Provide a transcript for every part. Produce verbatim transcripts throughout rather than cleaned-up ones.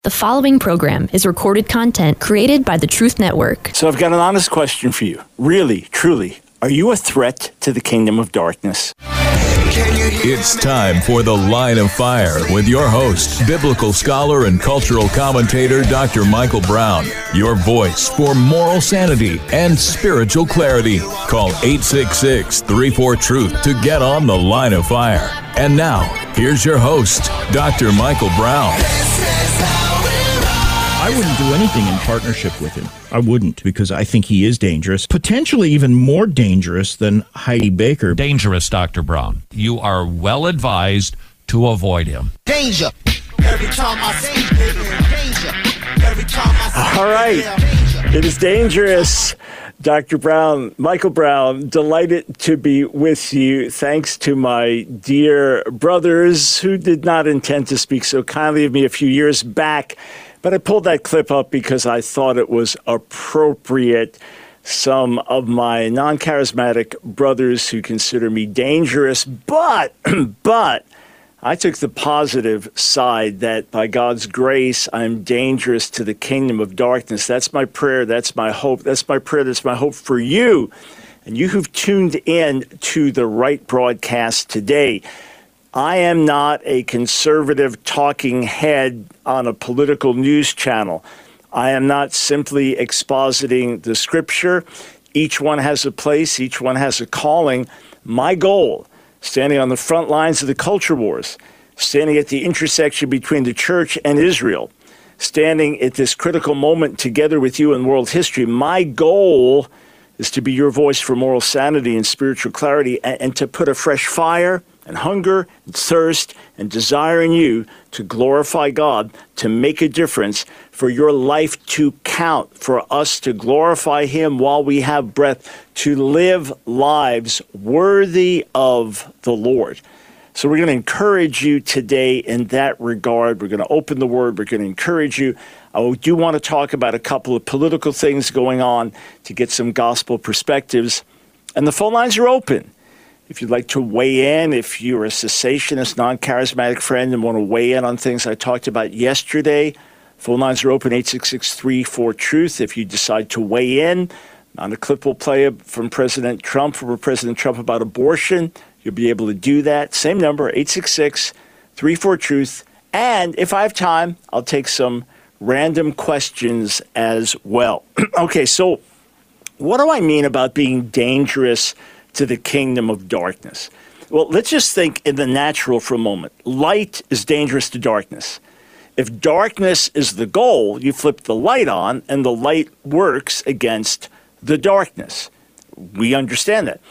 The following program is recorded content created by the Truth Network. So I've got an honest question for you. Really, truly, are you a threat to the kingdom of darkness? It's time for The Line of Fire with your host, biblical scholar and cultural commentator, Doctor Michael Brown. Your voice for moral sanity and spiritual clarity. Call eight six six, three four, truth to get on The Line of Fire. And now, here's your host, Doctor Michael Brown. I wouldn't do anything in partnership with him. I wouldn't, because I think he is dangerous, potentially even more dangerous than Heidi Baker. Dangerous, Doctor Brown. You are well advised to avoid him. Danger. Every time I see danger. Every time I see All right. It is dangerous. Doctor Brown, Michael Brown, delighted to be with you. Thanks to my dear brothers who did not intend to speak so kindly of me a few years back. But I pulled that clip up because I thought it was appropriate. Some of my non-charismatic brothers who consider me dangerous, but, but I took the positive side that by God's grace, I'm dangerous to the kingdom of darkness. That's my prayer. That's my hope. That's my prayer. That's my hope for you. And you who've tuned in to the right broadcast today. I am not a conservative talking head on a political news channel. I am not simply expositing the scripture. Each one has a place. Each one has a calling. My goal, standing on the front lines of the culture wars, standing at the intersection between the church and Israel, standing at this critical moment together with you in world history, my goal is to be your voice for moral sanity and spiritual clarity, and, and to put a fresh fire and hunger and thirst and desire in you to glorify God, to make a difference, for your life to count, for us to glorify Him while we have breath, to live lives worthy of the Lord. So we're going to encourage you today in that regard. We're going to open the Word. We're going to encourage you. I do want to talk about a couple of political things going on to get some gospel perspectives. And the phone lines are open. If you'd like to weigh in, if you're a cessationist, non-charismatic friend and want to weigh in on things I talked about yesterday, phone lines are open, eight six six, three four, truth. If you decide to weigh in, on a clip we'll play from President Trump, from President Trump about abortion, you'll be able to do that. Same number, eight six six, three four, truth. And if I have time, I'll take some random questions as well. Okay, so what do I mean about being dangerous to the kingdom of darkness? Well, let's just think in the natural for a moment. Light is dangerous to darkness. If darkness is the goal, you flip the light on and the light works against the darkness. We understand that.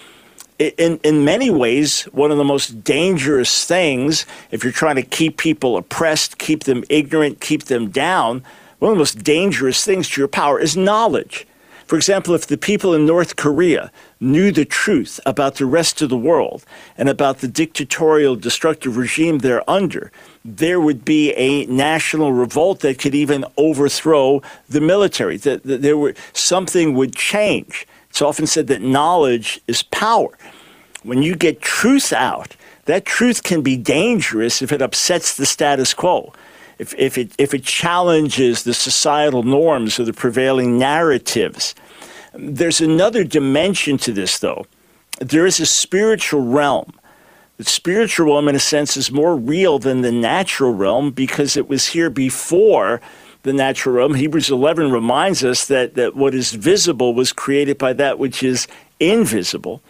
In, in many ways, one of the most dangerous things, if you're trying to keep people oppressed, keep them ignorant, keep them down, one of the most dangerous things to your power is knowledge. For example, if the people in North Korea knew the truth about the rest of the world and about the dictatorial, destructive regime they're under, there would be a national revolt that could even overthrow the military. That, that there were, something would change. It's often said that knowledge is power. When you get truth out, that truth can be dangerous if it upsets the status quo. If, if, it, if it challenges the societal norms or the prevailing narratives. There's another dimension to this, though. There is a spiritual realm. The spiritual realm, in a sense, is more real than the natural realm because it was here before the natural realm. Hebrews eleven reminds us that, that what is visible was created by that which is invisible,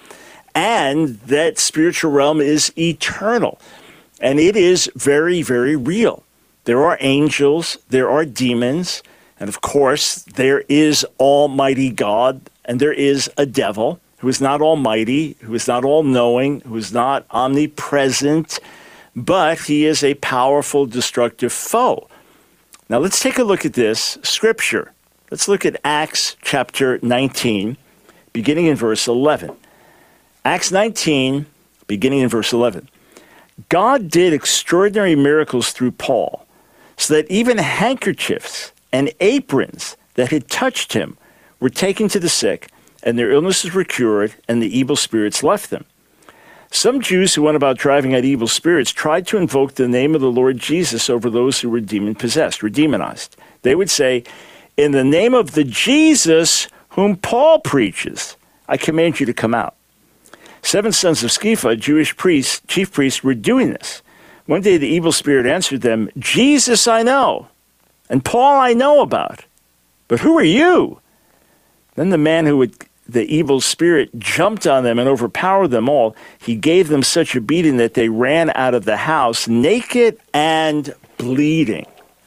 and that spiritual realm is eternal. And it is very, very real. There are angels, there are demons, and of course, there is Almighty God, and there is a devil who is not almighty, who is not all-knowing, who is not omnipresent, but he is a powerful, destructive foe. Now, let's take a look at this scripture. Let's look at Acts chapter nineteen, beginning in verse eleven. Acts nineteen, beginning in verse eleven. God did extraordinary miracles through Paul, so that even handkerchiefs and aprons that had touched him were taken to the sick, and their illnesses were cured, and the evil spirits left them. Some Jews who went about driving out evil spirits tried to invoke the name of the Lord Jesus over those who were demon-possessed or demonized. They would say, in the name of the Jesus whom Paul preaches, I command you to come out. Seven sons of Sceva, Jewish priests, chief priests, were doing this. One day the evil spirit answered them, Jesus I know, and Paul I know about, but who are you? Then the man who would, the evil spirit jumped on them and overpowered them all. He gave them such a beating that they ran out of the house naked and bleeding.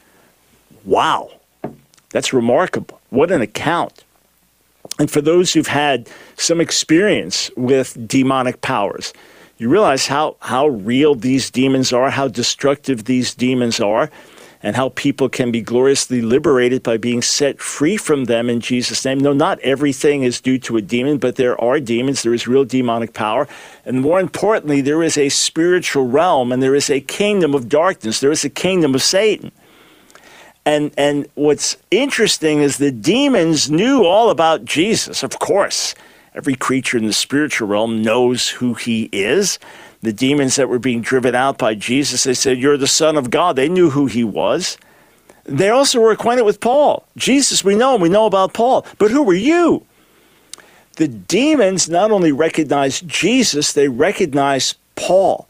Wow, that's remarkable. What an account. And for those who've had some experience with demonic powers, you realize how, how real these demons are, how destructive these demons are, and how people can be gloriously liberated by being set free from them in Jesus' name. No, not everything is due to a demon, but there are demons. There is real demonic power. And more importantly, there is a spiritual realm, and there is a kingdom of darkness. There is a kingdom of Satan. And and what's interesting is the demons knew all about Jesus, of course. Every creature in the spiritual realm knows who he is. The demons that were being driven out by Jesus, they said, you're the Son of God. They knew who he was. They also were acquainted with Paul. Jesus, we know him. We know about Paul. But who are you? The demons not only recognized Jesus, they recognized Paul.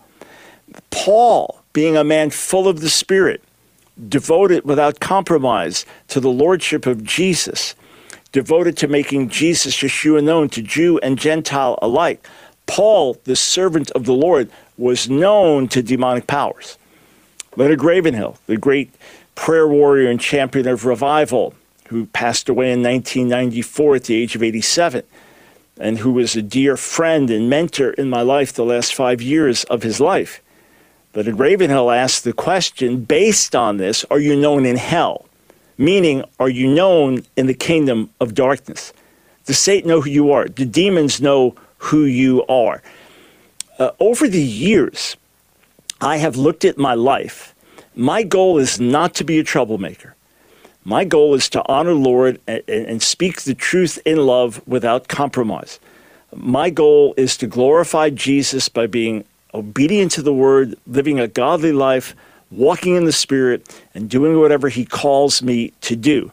Paul, being a man full of the Spirit, devoted without compromise to the lordship of Jesus, devoted to making Jesus, Yeshua, known to Jew and Gentile alike. Paul, the servant of the Lord, was known to demonic powers. Leonard Ravenhill, the great prayer warrior and champion of revival, who passed away in nineteen ninety-four at the age of eighty-seven, and who was a dear friend and mentor in my life the last five years of his life. Leonard Ravenhill asked the question, based on this, are you known in hell? Meaning, are you known in the kingdom of darkness? Does Satan know who you are? Do demons know who you are? Uh, over the years, I have looked at my life. My goal is not to be a troublemaker. My goal is to honor the Lord and, and speak the truth in love without compromise. My goal is to glorify Jesus by being obedient to the word, living a godly life, walking in the Spirit, and doing whatever he calls me to do.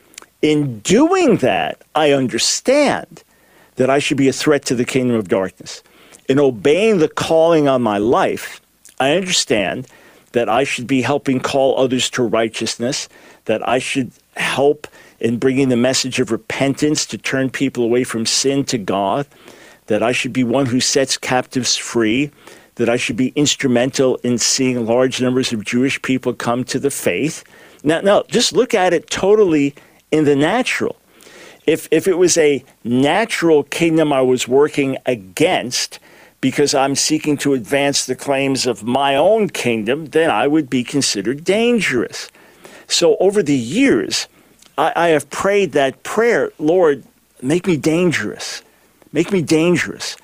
In doing that, I understand that I should be a threat to the kingdom of darkness. In obeying the calling on my life, I understand that I should be helping call others to righteousness, that I should help in bringing the message of repentance to turn people away from sin to God, that I should be one who sets captives free, that I should be instrumental in seeing large numbers of Jewish people come to the faith. Now, now just look at it totally in the natural. If if it was a natural kingdom I was working against because I'm seeking to advance the claims of my own kingdom, then I would be considered dangerous. So over the years, I, I have prayed that prayer, Lord, make me dangerous. Make me dangerous.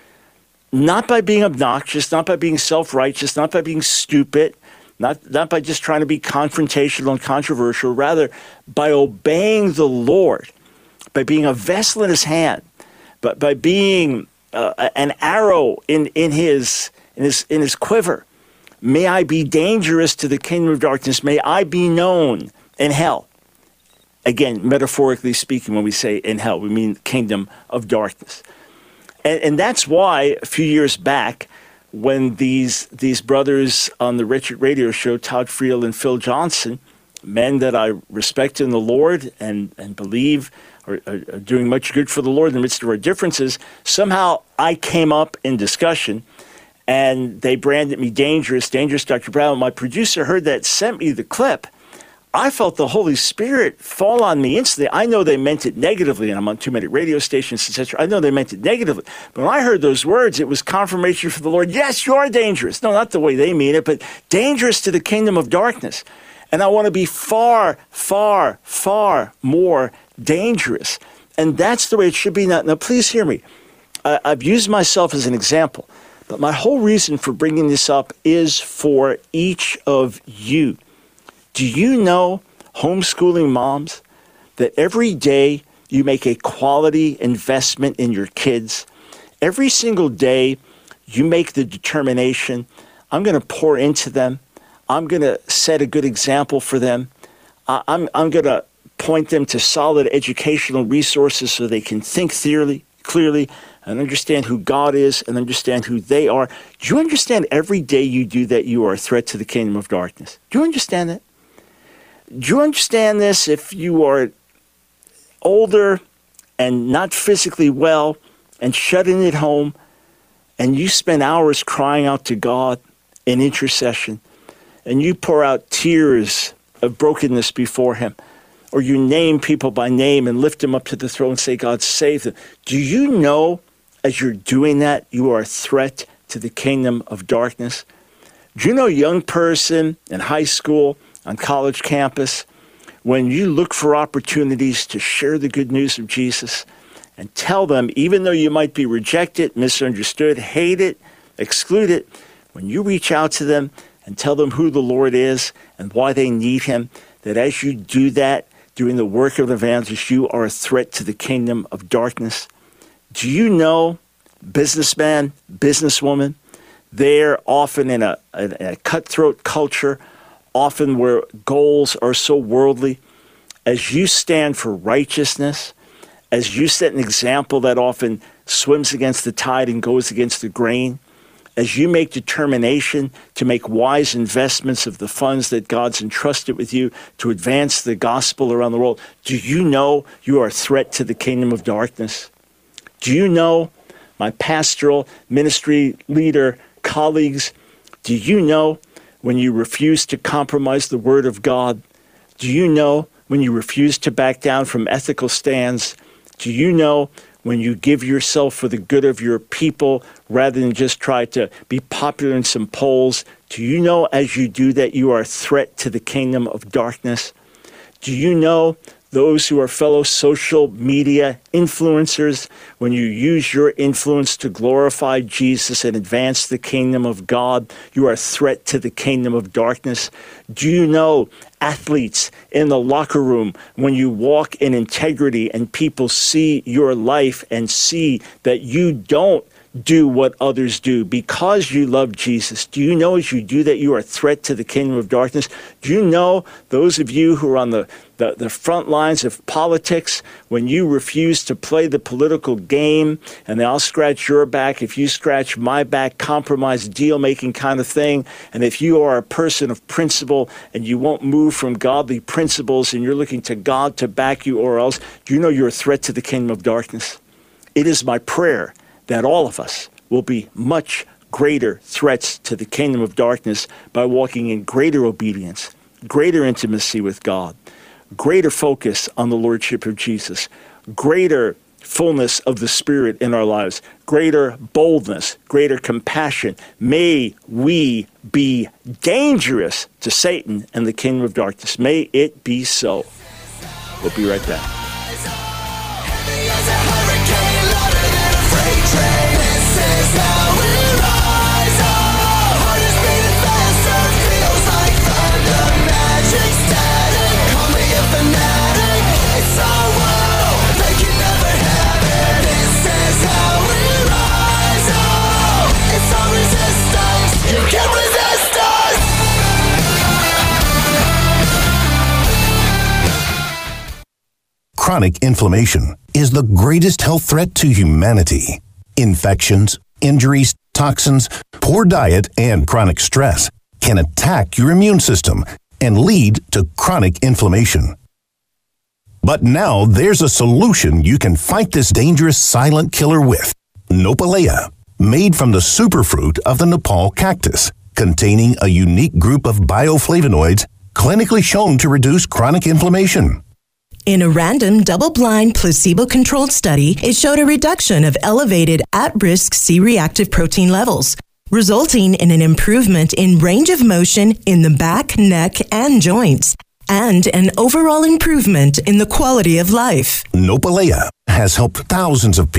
Not by being obnoxious, not by being self-righteous, not by being stupid, not, not by just trying to be confrontational and controversial, rather by obeying the Lord, by being a vessel in his hand, but by being uh, an arrow in, in, his, in, his, in his quiver. May I be dangerous to the kingdom of darkness. May I be known in hell. Again, metaphorically speaking, when we say in hell, we mean kingdom of darkness. And, and that's why a few years back, when these these brothers on the Richard Radio Show, Todd Friel and Phil Johnson, men that I respect in the Lord and, and believe are, are, are doing much good for the Lord in the midst of our differences, somehow I came up in discussion and they branded me dangerous, dangerous Doctor Brown. My producer heard that, sent me the clip. I felt the Holy Spirit fall on me instantly. I know they meant it negatively, and I'm on too many radio stations, et cetera. I know they meant it negatively. But when I heard those words, it was confirmation for the Lord. Yes, you are dangerous. No, not the way they mean it, but dangerous to the kingdom of darkness. And I want to be far, far, far more dangerous. And that's the way it should be. Now, now please hear me. I, I've used myself as an example, but my whole reason for bringing this up is for each of you. Do you know, homeschooling moms, that every day you make a quality investment in your kids? Every single day you make the determination, I'm going to pour into them. I'm going to set a good example for them. I, I'm, I'm going to point them to solid educational resources so they can think clearly, clearly and understand who God is and understand who they are. Do you understand every day you do that, you are a threat to the kingdom of darkness? Do you understand that? Do you understand this if you are older and not physically well and shut in at home and you spend hours crying out to God in intercession and you pour out tears of brokenness before him, or you name people by name and lift them up to the throne and say, God, save them. Do you know as you're doing that, you are a threat to the kingdom of darkness? Do you know, young person in high school, on college campus, when you look for opportunities to share the good news of Jesus and tell them, even though you might be rejected, misunderstood, hated, excluded, when you reach out to them and tell them who the Lord is and why they need him, that as you do that, doing the work of an evangelist, you are a threat to the kingdom of darkness. Do you know, businessman, businesswoman, they're often in a, in a cutthroat culture, often where goals are so worldly. As you stand for righteousness, as you set an example that often swims against the tide and goes against the grain, as you make determination to make wise investments of the funds that God's entrusted with you to advance the gospel around the world, do you know you are a threat to the kingdom of darkness? Do you know, my pastoral ministry leader colleagues, do you know when you refuse to compromise the word of God? Do you know when you refuse to back down from ethical stands? Do you know when you give yourself for the good of your people rather than just try to be popular in some polls? Do you know as you do that you are a threat to the kingdom of darkness? Do you know those who are fellow social media influencers, when you use your influence to glorify Jesus and advance the kingdom of God, you are a threat to the kingdom of darkness? Do you know athletes in the locker room, when you walk in integrity and people see your life and see that you don't do what others do because you love Jesus? Do you know as you do that you are a threat to the kingdom of darkness? Do you know those of you who are on the, the, the front lines of politics, when you refuse to play the political game and I'll scratch your back if you scratch my back, compromise, deal-making kind of thing, and if you are a person of principle and you won't move from godly principles and you're looking to God to back you or else, do you know you're a threat to the kingdom of darkness? It is my prayer that all of us will be much greater threats to the kingdom of darkness by walking in greater obedience, greater intimacy with God, greater focus on the lordship of Jesus, greater fullness of the Spirit in our lives, greater boldness, greater compassion. May we be dangerous to Satan and the kingdom of darkness. May it be so. We'll be right back. Chronic inflammation is the greatest health threat to humanity. Infections, injuries, toxins, poor diet, and chronic stress can attack your immune system and lead to chronic inflammation. But now there's a solution you can fight this dangerous silent killer with. Nopalea, made from the superfruit of the Nepal cactus, containing a unique group of bioflavonoids clinically shown to reduce chronic inflammation. In a random, double-blind, placebo-controlled study, it showed a reduction of elevated at-risk C-reactive protein levels, resulting in an improvement in range of motion in the back, neck, and joints, and an overall improvement in the quality of life. Nopalea has helped thousands of people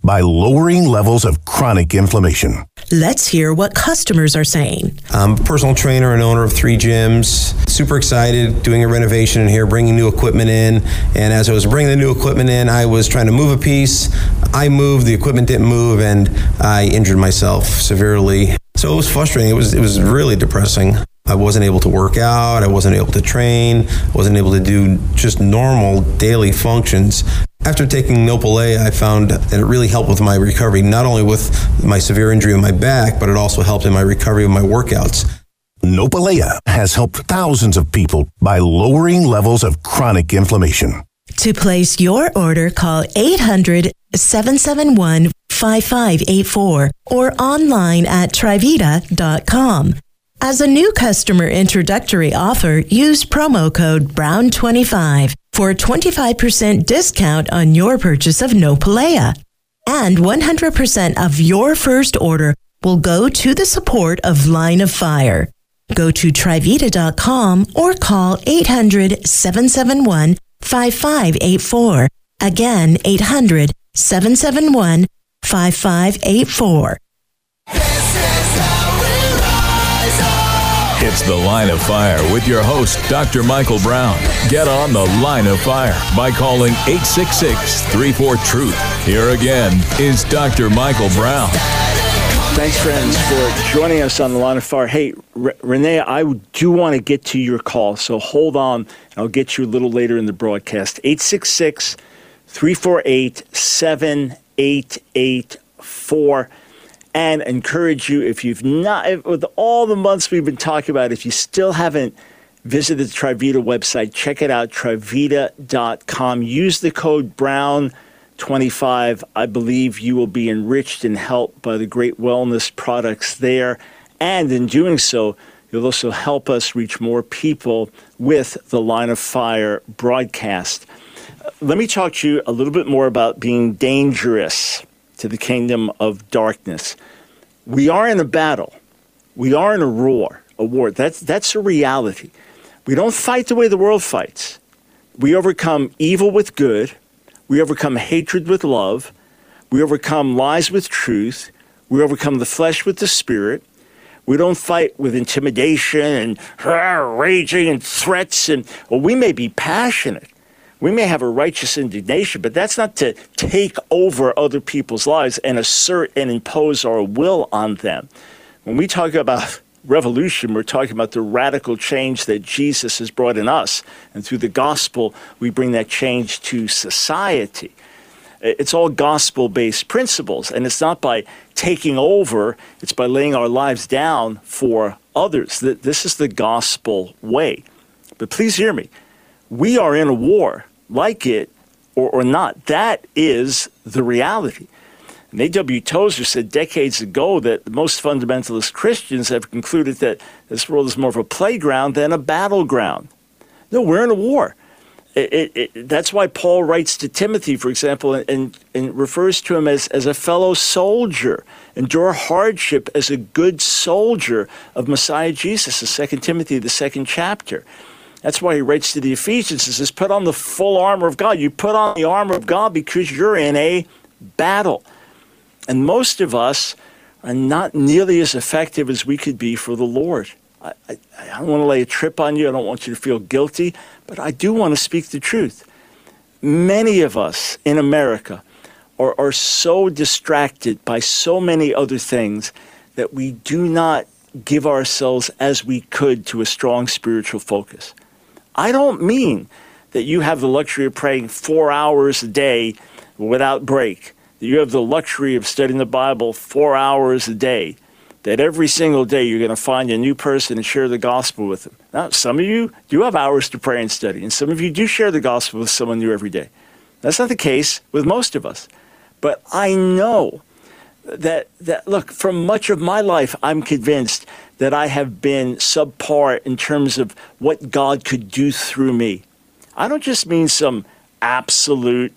by lowering levels of chronic inflammation. Let's hear what customers are saying. I'm a personal trainer and owner of three gyms. Super excited, doing a renovation in here, bringing new equipment in. And as I was bringing the new equipment in, I was trying to move a piece. I moved, the equipment didn't move, and I injured myself severely. So it was frustrating. It was, it was really depressing. I wasn't able to work out. I wasn't able to train. I wasn't able to do just normal daily functions. After taking Nopalea, I found that it really helped with my recovery, not only with my severe injury in my back, but it also helped in my recovery of my workouts. Nopalea has helped thousands of people by lowering levels of chronic inflammation. To place your order, call eight hundred, seven seven one, five five eight four or online at Trivita dot com. As a new customer introductory offer, use promo code Brown twenty-five for a twenty-five percent discount on your purchase of Nopalea. And one hundred percent of your first order will go to the support of Line of Fire. Go to Trivita dot com or call eight hundred, seven seven one, five five eight four. Again, eight hundred, seven seven one, five five eight four. It's The Line of Fire with your host, Doctor Michael Brown. Get on The Line of Fire by calling eight six six, three four, TRUTH. Here again is Doctor Michael Brown. Thanks, friends, for joining us on The Line of Fire. Hey, R- Renee, I do want to get to your call, so hold on, and I'll get you a little later in the broadcast. eight six six, three four eight, seven eight eight four. And encourage you, if you've not, with all the months we've been talking about, if you still haven't visited the Trivita website, check it out, Trivita dot com. Use the code Brown twenty-five. I believe you will be enriched and helped by the great wellness products there. And in doing so, you'll also help us reach more people with the Line of Fire broadcast. Let me talk to you a little bit more about being dangerous to the kingdom of darkness. We are in a battle. We are in a war. A war. That's that's a reality. We don't fight the way the world fights. We overcome evil with good. We overcome hatred with love. We overcome lies with truth. We overcome the flesh with the spirit. We don't fight with intimidation and uh, raging and threats. And well, we may be passionate. We may have a righteous indignation, but that's not to take over other people's lives and assert and impose our will on them. When we talk about revolution, we're talking about the radical change that Jesus has brought in us. And through the gospel, we bring that change to society. It's all gospel-based principles, and it's not by taking over, it's by laying our lives down for others. This is the gospel way. But please hear me. We are in a war. Like it or, or not, that is the reality. And A W Tozer said decades ago that most fundamentalist Christians have concluded that this world is more of a playground than a battleground. No, we're in a war. It, it, it, that's why Paul writes to Timothy, for example, and, and, and refers to him as, as a fellow soldier. Endure hardship as a good soldier of Messiah Jesus, in Second Timothy, the second chapter. That's why he writes to the Ephesians and says, put on the full armor of God. You put on the armor of God because you're in a battle. And most of us are not nearly as effective as we could be for the Lord. I, I, I don't want to lay a trip on you. I don't want you to feel guilty. But I do want to speak the truth. Many of us in America are, are so distracted by so many other things that we do not give ourselves as we could to a strong spiritual focus. I don't mean that you have the luxury of praying four hours a day without break, that you have the luxury of studying the Bible four hours a day, that every single day you're going to find a new person and share the gospel with them. Now, some of you do have hours to pray and study, and some of you do share the gospel with someone new every day. That's not the case with most of us. But I know that, that look, for much of my life, I'm convinced that I have been subpar in terms of what God could do through me. I don't just mean some absolute,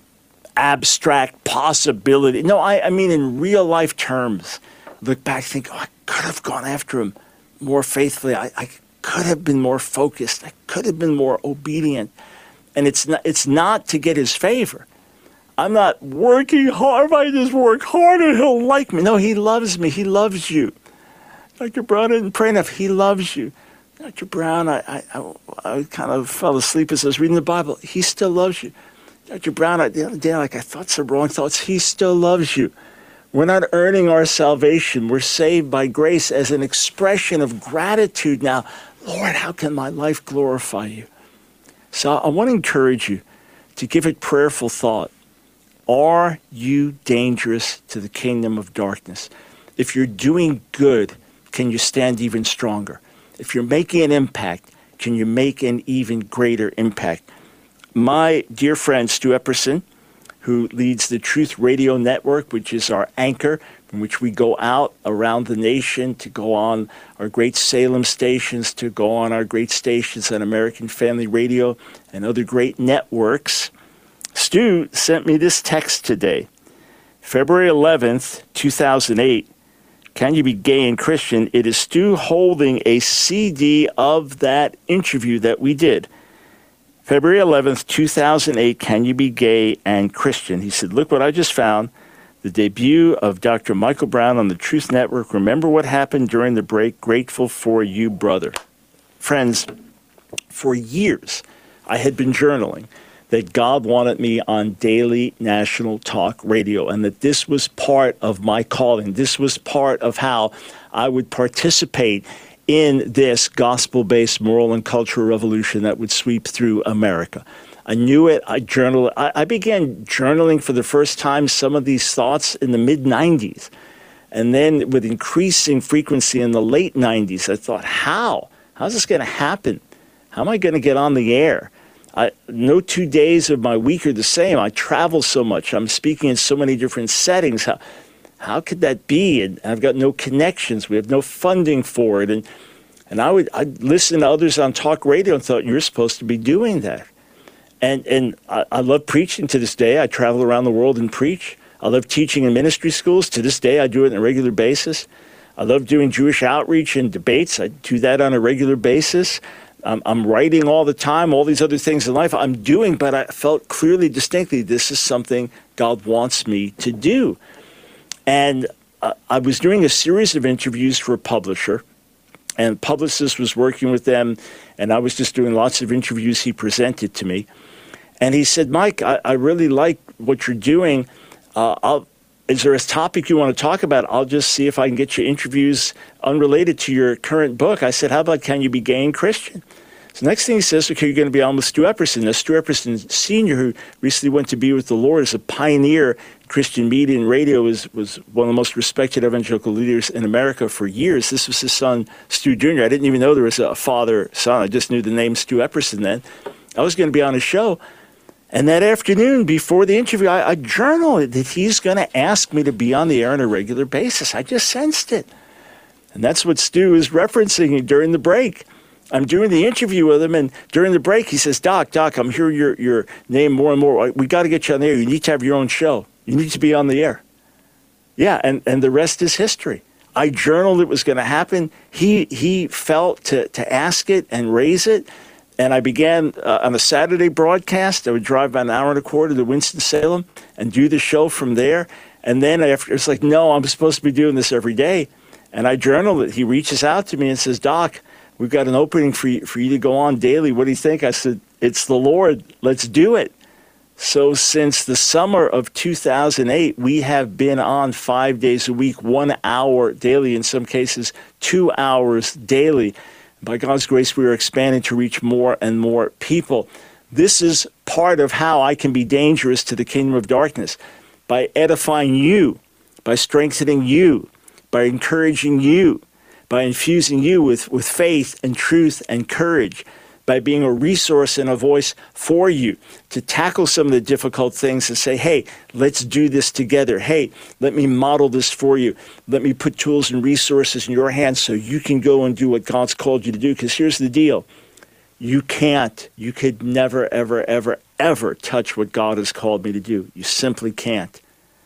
abstract possibility. No, I, I mean in real life terms. Look back, think, oh, I could have gone after him more faithfully. I, I could have been more focused. I could have been more obedient. And it's not, it's not to get his favor. I'm not working hard. If I just work harder, he'll like me. No, he loves me. He loves you. Doctor Brown didn't pray enough. He loves you. Doctor Brown, I, I, I, I kind of fell asleep as I was reading the Bible. He still loves you. Doctor Brown, I, the other day, like I thought some wrong thoughts. He still loves you. We're not earning our salvation. We're saved by grace as an expression of gratitude. Now, Lord, how can my life glorify you? So I want to encourage you to give it prayerful thought. Are you dangerous to the kingdom of darkness? If you're doing good, can you stand even stronger? If you're making an impact, can you make an even greater impact? My dear friend, Stu Epperson, who leads the Truth Radio Network, which is our anchor, in which we go out around the nation to go on our great Salem stations, to go on our great stations on American Family Radio and other great networks. Stu sent me this text today, February eleventh, two thousand eight. Can You Be Gay and Christian? It is Stu holding a C D of that interview that we did. February eleventh, two thousand eight, Can You Be Gay and Christian? He said, look what I just found. The debut of Doctor Michael Brown on the Truth Network. Remember what happened during the break? Grateful for you, brother. Friends, for years, I had been journaling that God wanted me on daily national talk radio and that this was part of my calling. This was part of how I would participate in this gospel-based moral and cultural revolution that would sweep through America. I knew it. I journaled. I, I began journaling for the first time some of these thoughts in the mid nineties. And then with increasing frequency in the late nineties, I thought, how? How's this going to happen? How am I going to get on the air? I, no two days of my week are the same. I travel so much. I'm speaking in so many different settings. How, how could that be? And I've got no connections. We have no funding for it. And and I would I'd listen to others on talk radio and thought, you're supposed to be doing that. And and I, I love preaching to this day. I travel around the world and preach. I love teaching in ministry schools. To this day, I do it on a regular basis. I love doing Jewish outreach and debates. I do that on a regular basis. Um, I'm writing all the time, all these other things in life I'm doing, but I felt clearly, distinctly, this is something God wants me to do. And uh, I was doing a series of interviews for a publisher, and publicist was working with them, and I was just doing lots of interviews he presented to me. And he said, Mike, I, I really like what you're doing. Uh, I'll, is there a topic you want to talk about? I'll just see if I can get you interviews unrelated to your current book. I said, how about Can You Be Gay and Christian? So next thing he says, okay, you're going to be on with Stu Epperson. Now, Stu Epperson Senior, who recently went to be with the Lord, is a pioneer in Christian media and radio, was, was one of the most respected evangelical leaders in America for years. This was his son, Stu Junior I didn't even know there was a father-son. I just knew the name Stu Epperson then. I was going to be on his show. And that afternoon, before the interview, I, I journaled that he's going to ask me to be on the air on a regular basis. I just sensed it. And that's what Stu is referencing during the break. I'm doing the interview with him, and during the break, he says, Doc, Doc, I'm hearing your, your name more and more. We got to get you on the air. You need to have your own show. You need to be on the air. Yeah, and, and the rest is history. I journaled it was going to happen. He he felt to, to ask it and raise it. And I began uh, on a Saturday broadcast. I would drive about an hour and a quarter to Winston-Salem and do the show from there. And then after, it's like, no, I'm supposed to be doing this every day. And I journaled it. He reaches out to me and says, Doc, we've got an opening for you, for you to go on daily. What do you think? I said, it's the Lord. Let's do it. So since the summer of two thousand eight, we have been on five days a week, one hour daily, in some cases two hours daily. By God's grace, we are expanding to reach more and more people. This is part of how I can be dangerous to the kingdom of darkness, by edifying you, by strengthening you, by encouraging you, by infusing you with, with faith and truth and courage, by being a resource and a voice for you to tackle some of the difficult things and say, hey, let's do this together. Hey, let me model this for you. Let me put tools and resources in your hands so you can go and do what God's called you to do. Because here's the deal. You can't, you could never, ever, ever, ever touch what God has called me to do. You simply can't.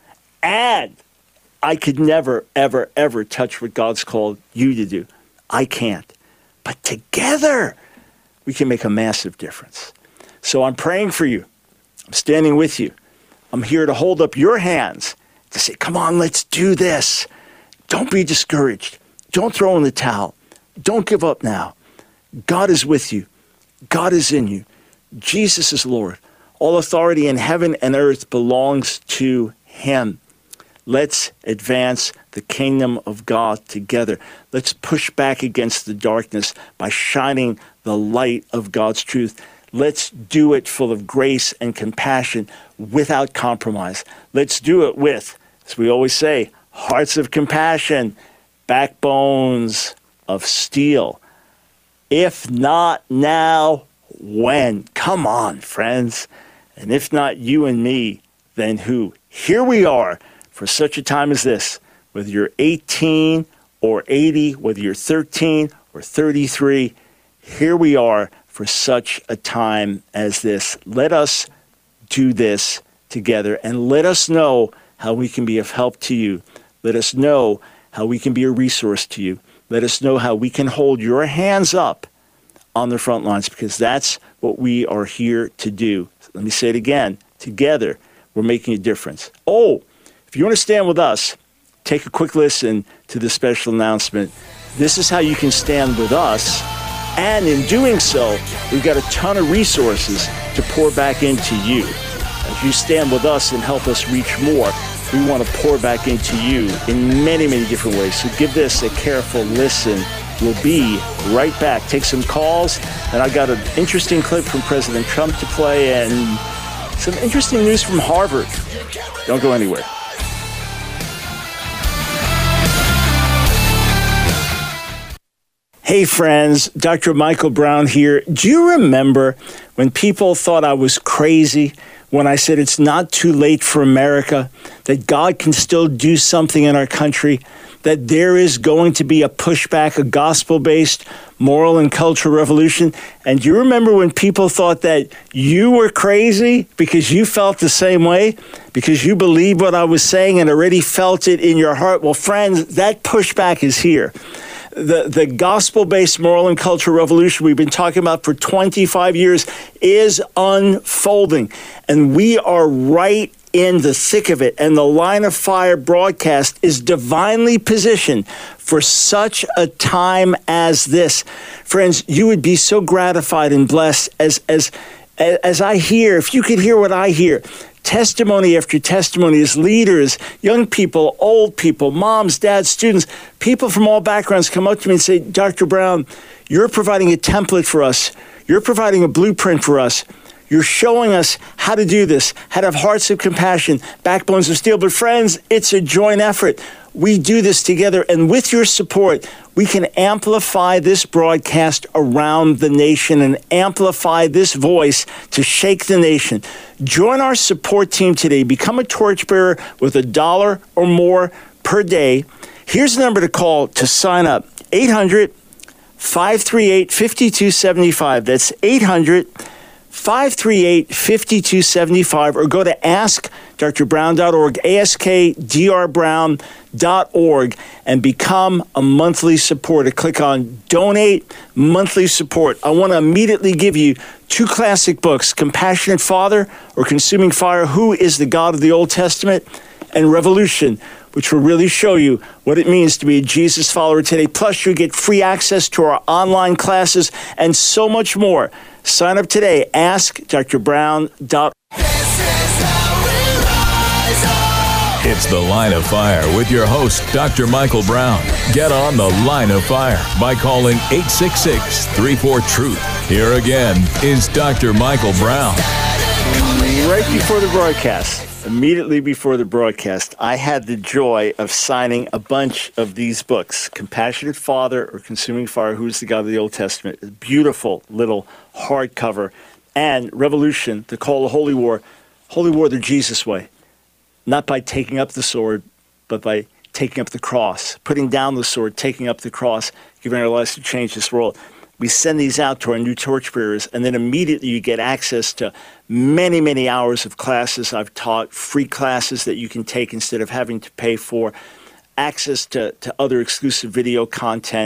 And I could never, ever, ever touch what God's called you to do. I can't. But together, we can make a massive difference. So I'm praying for you. I'm standing with you. I'm I'm here to hold up your hands, to say, come on, let's do this. Don't be discouraged. Don't throw in the towel. Don't give up now. God is with you. God is in you. Jesus is Lord. All authority in heaven and earth belongs to him. Let's advance the kingdom of God together. Let's push back against the darkness by shining the light of God's truth. Let's do it full of grace and compassion without compromise. Let's do it with, as we always say, hearts of compassion, backbones of steel. If not now, when? Come on, friends. And if not you and me, then who? Here we are for such a time as this. Whether you're eighteen or eighty, whether you're thirteen or thirty-three, here we are for such a time as this. Let us do this together, and let us know how we can be of help to you. Let us know how we can be a resource to you. Let us know how we can hold your hands up on the front lines, because that's what we are here to do. Let me say it again. Together, we're making a difference. Oh, if you want to stand with us, take a quick listen to this special announcement. This is how you can stand with us. And in doing so, we've got a ton of resources to pour back into you. As you stand with us and help us reach more, we want to pour back into you in many, many different ways. So give this a careful listen. We'll be right back. Take some calls. And I got an interesting clip from President Trump to play and some interesting news from Harvard. Don't go anywhere. Hey friends, Doctor Michael Brown here. Do you remember when people thought I was crazy when I said it's not too late for America, that God can still do something in our country, that there is going to be a pushback, a gospel-based moral and cultural revolution? And do you remember when people thought that you were crazy because you felt the same way, because you believed what I was saying and already felt it in your heart? Well, friends, that pushback is here. The, the gospel-based moral and cultural revolution we've been talking about for twenty-five years is unfolding. And we are right in the thick of it. And the Line of Fire broadcast is divinely positioned for such a time as this. Friends, you would be so gratified and blessed as, as, as I hear, if you could hear what I hear, testimony after testimony as leaders, young people, old people, moms, dads, students, people from all backgrounds come up to me and say, Doctor Brown, you're providing a template for us. You're providing a blueprint for us. You're showing us how to do this, how to have hearts of compassion, backbones of steel. But friends, it's a joint effort. We do this together, and with your support, we can amplify this broadcast around the nation and amplify this voice to shake the nation. Join our support team today. Become a torchbearer with a dollar or more per day. Here's the number to call to sign up. eight hundred, five three eight, five two seven five. That's eight hundred, five three eight, five two seven five, or go to ask dr brown dot org, ask dr brown dot org, and become a monthly supporter. Click on Donate Monthly Support. I want to immediately give you two classic books, Compassionate Father or Consuming Fire, Who is the God of the Old Testament, and Revolution, which will really show you what it means to be a Jesus follower today. Plus, you get free access to our online classes and so much more. Sign up today. ask dr brown dot org. It's The Line of Fire with your host, Doctor Michael Brown. Get on The Line of Fire by calling eight six six, three four, truth. Here again is Doctor Michael Brown. Right before the broadcast, immediately before the broadcast, I had the joy of signing a bunch of these books, Compassionate Father or Consuming Fire, Who's the God of the Old Testament, a beautiful little hardcover, and Revolution, The Call to Holy War, Holy War the Jesus way. Not by taking up the sword, but by taking up the cross, putting down the sword, taking up the cross, giving our lives to change this world. We send these out to our new torchbearers, and then immediately you get access to many, many hours of classes I've taught, free classes that you can take instead of having to pay for, access to, to other exclusive video content,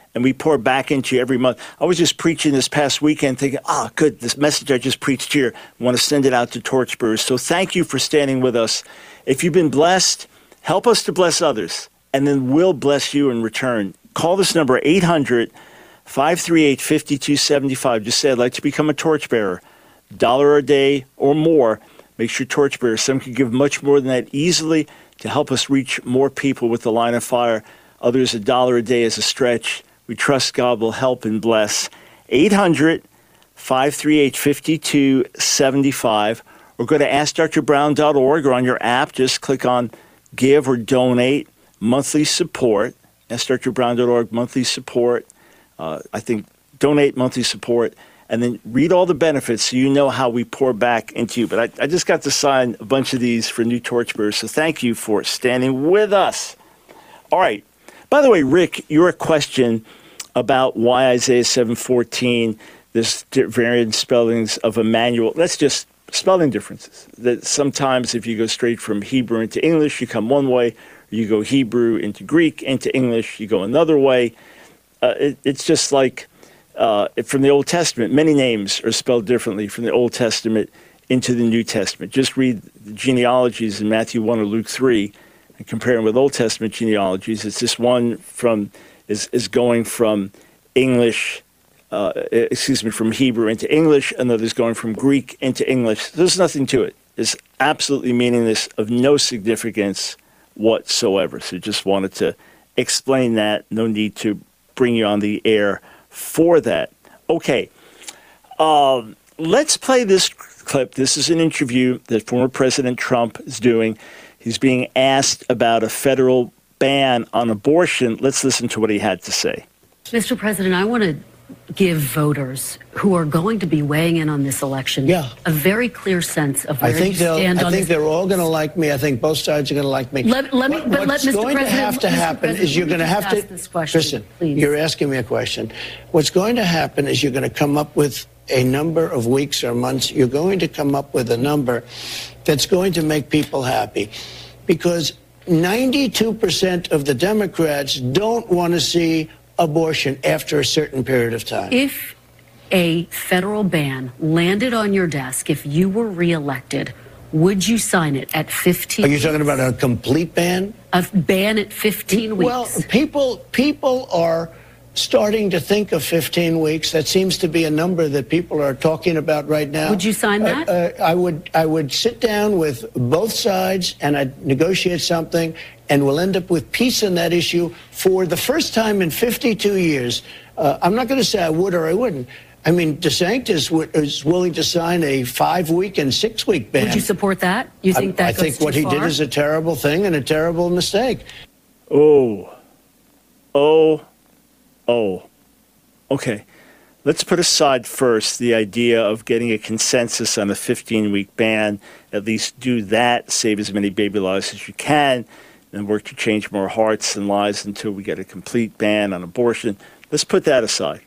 and we pour back into you every month. I was just preaching this past weekend thinking, ah, oh, good, this message I just preached here, I want to send it out to torchbearers. So thank you for standing with us. If you've been blessed, help us to bless others, and then we'll bless you in return. Call this number, eight hundred, five three eight, five two seven five. Just say, I'd like to become a torchbearer. Dollar a day or more makes you torchbearer. Some can give much more than that easily to help us reach more people with the line of fire. Others, a dollar a day is a stretch. We trust God will help and bless. eight hundred, five three eight, five two seven five. Or go to ask dr brown dot org, or on your app, just click on Give or Donate, Monthly Support. ask dr brown dot org, Monthly Support. Uh, I think Donate, Monthly Support. And then read all the benefits so you know how we pour back into you. But I, I just got to sign a bunch of these for new torchbearers, so thank you for standing with us. All right. By the way, Rick, your question about why Isaiah seven fourteen, there's variant spellings of Emmanuel, that's just spelling differences. That sometimes if you go straight from Hebrew into English, you come one way. Or you go Hebrew into Greek into English, you go another way. Uh, it, it's just like... Uh, from the Old Testament, many names are spelled differently from the Old Testament into the New Testament. Just read the genealogies in Matthew one or Luke three and compare them with Old Testament genealogies. It's this one from is, is going from English, uh, excuse me, from Hebrew into English, another's going from Greek into English. There's nothing to it. It's absolutely meaningless, of no significance whatsoever. So just wanted to explain that. No need to bring you on the air for that. Okay, um, let's play this clip. This is an interview that former President Trump is doing. He's being asked about a federal ban on abortion. Let's listen to what he had to say. Mister President, I want to give voters who are going to be weighing in on this election yeah. a very clear sense of where I think you stand I on think this. they're all going to like me. I think both sides are going to like me. Let, let me, what, but what's let Mister going President, to have to Mister happen President, is you're going to have to. This question, listen, please. You're asking me a question. What's going to happen is you're going to come up with a number of weeks or months. You're going to come up with a number that's going to make people happy, because ninety-two percent of the Democrats don't want to see abortion after a certain period of time. If a federal ban landed on your desk, if you were reelected, would you sign it at fifteen? Are you talking about a complete ban? A ban at fifteen weeks? Well, people people are starting to think of fifteen weeks. That seems to be a number that people are talking about right now. Would you sign that? Uh, uh, I would. I would sit down with both sides and I'd negotiate something, and we'll end up with peace on that issue for the first time in fifty-two years. Uh, I'm not going to say I would or I wouldn't. I mean, DeSantis w- is willing to sign a five-week and six-week ban. Would you support that? You think that I, I goes think what too he far? did is a terrible thing and a terrible mistake. Oh, oh, oh. Okay. Let's put aside first the idea of getting a consensus on a fifteen-week ban. At least do that, save as many baby lives as you can, and work to change more hearts and lives until we get a complete ban on abortion. Let's put that aside.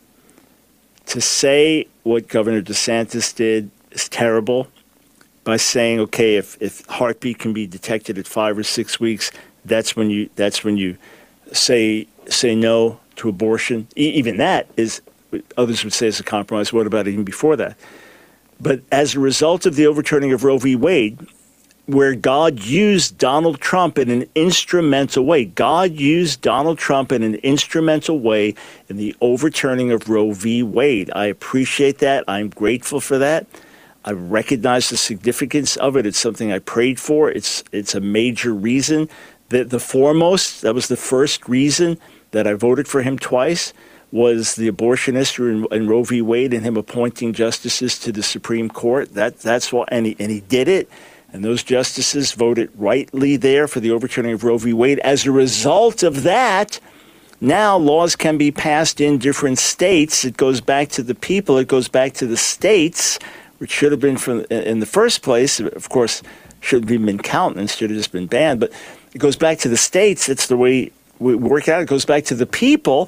To say what Governor DeSantis did is terrible by saying, okay, if, if heartbeat can be detected at five or six weeks, that's when you that's when you say say no to abortion. E- even that is, others would say, is a compromise. What about even before that? But as a result of the overturning of Roe v. Wade, where God used Donald Trump in an instrumental way. God used Donald Trump in an instrumental way in the overturning of Roe v. Wade. I appreciate that. I'm grateful for that. I recognize the significance of it. It's something I prayed for. It's it's a major reason. The, the foremost, that was the first reason that I voted for him twice, was the abortionist in, in Roe v. Wade and him appointing justices to the Supreme Court. That That's why, and he, and he did it. And those justices voted rightly there for the overturning of Roe v. Wade. As a result of that, now laws can be passed in different states. It goes back to the people. It goes back to the states, which should have been from in the first place. Of course, should have been countenanced. Should have just been banned. But it goes back to the states. It's the way we work out. It goes back to the people.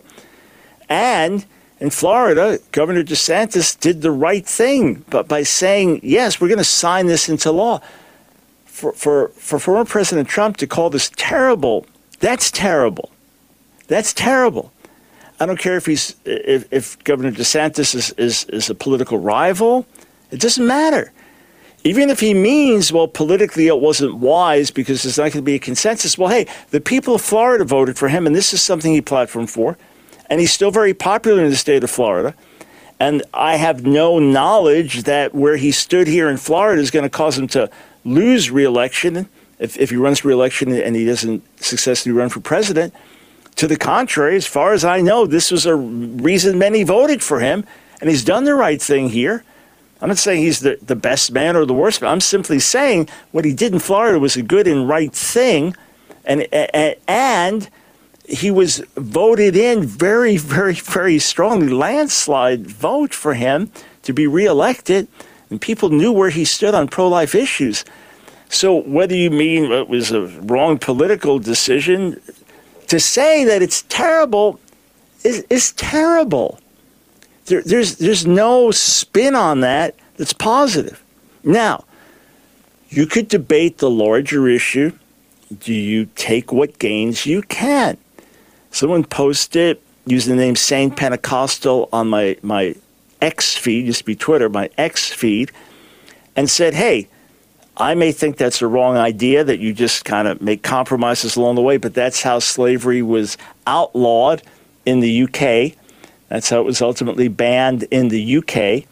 And in Florida, Governor DeSantis did the right thing, but by saying, yes, we're going to sign this into law. For, for, for former President Trump to call this terrible, that's terrible. That's terrible. I don't care if he's if, if Governor DeSantis is, is, is a political rival. It doesn't matter. Even if he means, well, politically it wasn't wise because there's not going to be a consensus. Well, hey, the people of Florida voted for him, and this is something he platformed for. And he's still very popular in the state of Florida. And I have no knowledge that where he stood here in Florida is going to cause him to lose re-election if, if he runs for re-election and he doesn't successfully run for president. To the contrary, as far as I know, this was a reason many voted for him, and he's done the right thing here. I'm not saying he's the, the best man or the worst man. I'm simply saying what he did in Florida was a good and right thing, and and, and he was voted in very, very, very strongly, landslide vote for him to be reelected, and people knew where he stood on pro-life issues. So whether you mean it was a wrong political decision, to say that it's terrible is, is terrible. There, there's there's no spin on that that's positive. Now, you could debate the larger issue. Do you take what gains you can? Someone posted using the name Saint Pentecostal on my, my X feed, used to be Twitter, my X feed, and said, hey, I may think that's a wrong idea, that you just kind of make compromises along the way, but that's how slavery was outlawed in the U K. That's how it was ultimately banned in the U K.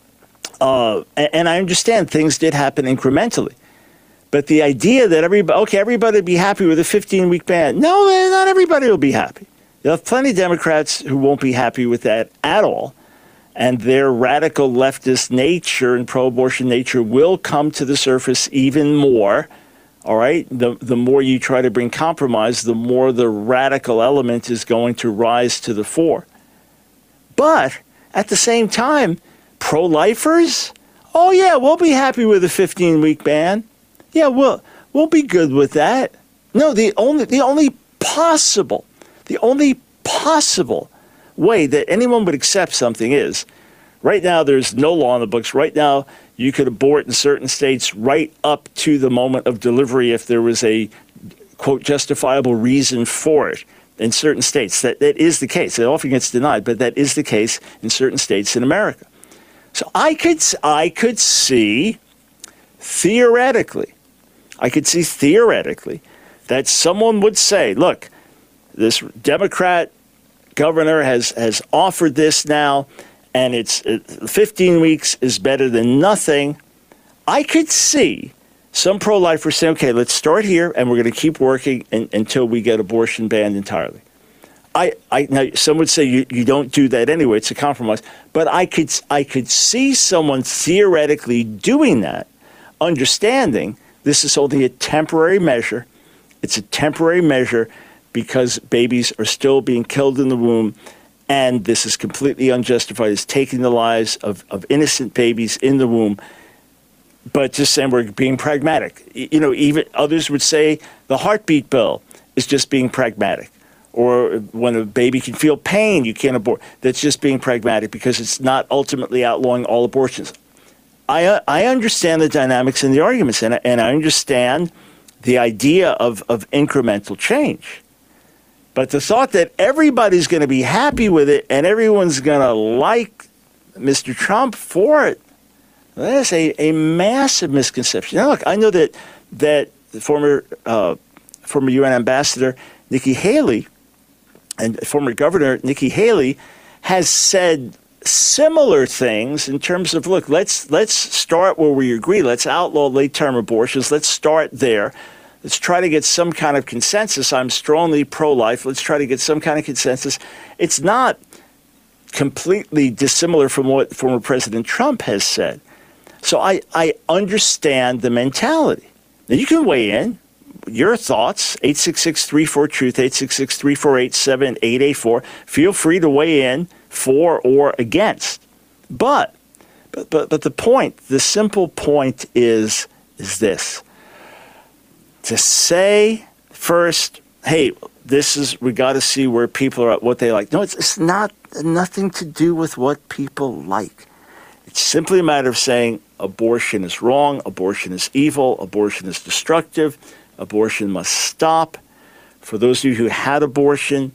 Uh, and, and I understand things did happen incrementally. But the idea that everybody, okay, everybody would be happy with a fifteen-week ban. No, not everybody will be happy. You'll have plenty of Democrats who won't be happy with that at all. And their radical leftist nature and pro-abortion nature will come to the surface even more. All right? The, the more you try to bring compromise, the more the radical element is going to rise to the fore. But at the same time, pro-lifers, oh, yeah, we'll be happy with a fifteen-week ban. Yeah, we'll, we'll be good with that. No, the only the only possible, the only possible way that anyone would accept something is, right now there's no law in the books. Right now you could abort in certain states right up to the moment of delivery if there was a, quote, justifiable reason for it. In certain states, that, that is the case. It often gets denied, but that is the case in certain states in America. So I could, I could see, theoretically, I could see theoretically that someone would say, look, this Democrat governor has, has offered this now, and it's uh, fifteen weeks is better than nothing. I could see some pro-lifers say, okay, let's start here, and we're going to keep working in, until we get abortion banned entirely. I, I now some would say you, you don't do that anyway; it's a compromise. But I could I could see someone theoretically doing that, understanding this is only a temporary measure. It's a temporary measure because babies are still being killed in the womb, and this is completely unjustified. It's taking the lives of, of innocent babies in the womb. But just saying we're being pragmatic. You know, even others would say the heartbeat bill is just being pragmatic. Or when a baby can feel pain, you can't abort. That's just being pragmatic because it's not ultimately outlawing all abortions. I uh, I understand the dynamics and the arguments, and, and I understand the idea of, of incremental change. But the thought that everybody's going to be happy with it and everyone's going to like Mister Trump for it, that's a, a massive misconception. Now, look, I know that that the former uh, former U N ambassador Nikki Haley and former Governor Nikki Haley has said similar things in terms of, look, let's let's start where we agree. Let's outlaw late-term abortions. Let's start there. Let's try to get some kind of consensus. I'm strongly pro-life. Let's try to get some kind of consensus. It's not completely dissimilar from what former President Trump has said. So I, I understand the mentality. Now, you can weigh in. Your thoughts, eight six six, three four, TRUTH, eight six six, three four eight, seven eight eight four. Feel free to weigh in for or against. But, but, but, but the point, the simple point is, is this. To say first, hey, this is, we got to see where people are at, what they like. No, it's, it's not nothing to do with what people like. It's simply a matter of saying abortion is wrong, abortion is evil, abortion is destructive, abortion must stop. For those of you who had abortion,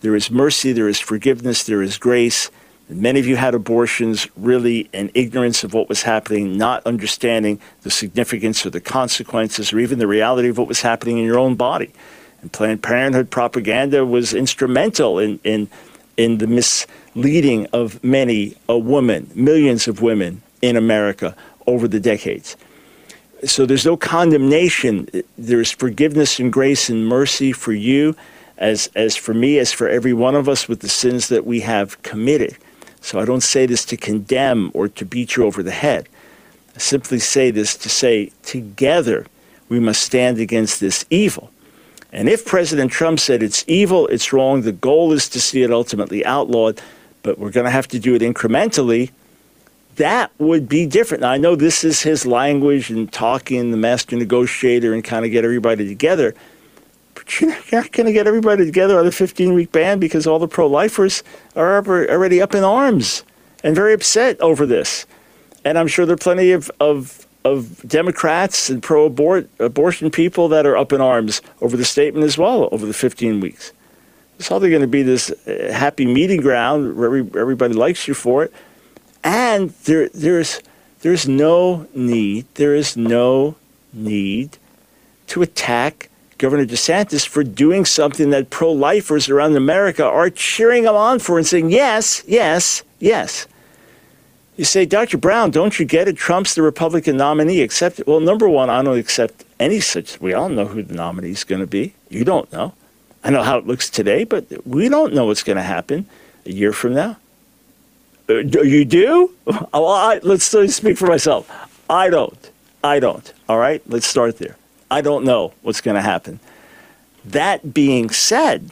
There is mercy, there is forgiveness, there is grace. Many of you had abortions really in ignorance of what was happening, not understanding the significance or the consequences or even the reality of what was happening in your own body. And Planned Parenthood propaganda was instrumental in, in, in the misleading of many a woman, millions of women in America over the decades. So there's no condemnation. There's forgiveness and grace and mercy for you, as, as for me, as for every one of us with the sins that we have committed. So I don't say this to condemn or to beat you over the head. I simply say this to say, together, we must stand against this evil. And if President Trump said it's evil, it's wrong, the goal is to see it ultimately outlawed, but we're going to have to do it incrementally, that would be different. Now, I know this is his language and talking, the master negotiator, and kind of get everybody together. But you're not going to get everybody together on a fifteen-week ban because all the pro-lifers are already up in arms and very upset over this. And I'm sure there are plenty of, of, of Democrats and pro-abortion people that are up in arms over the statement as well over the fifteen weeks. It's probably going to be this happy meeting ground where every, everybody likes you for it. And there, there's, there's no need, there is no need to attack Governor DeSantis for doing something that pro-lifers around America are cheering him on for and saying, yes, yes, yes. You say, Doctor Brown, don't you get it? Trump's the Republican nominee. Accept it. Well, number one, I don't accept any such. We all know who the nominee is going to be. You don't know. I know how it looks today, but we don't know what's going to happen a year from now. Uh, you do? Oh, I, let's speak for myself. I don't. I don't. All right? Let's start there. I don't know what's going to happen. That being said,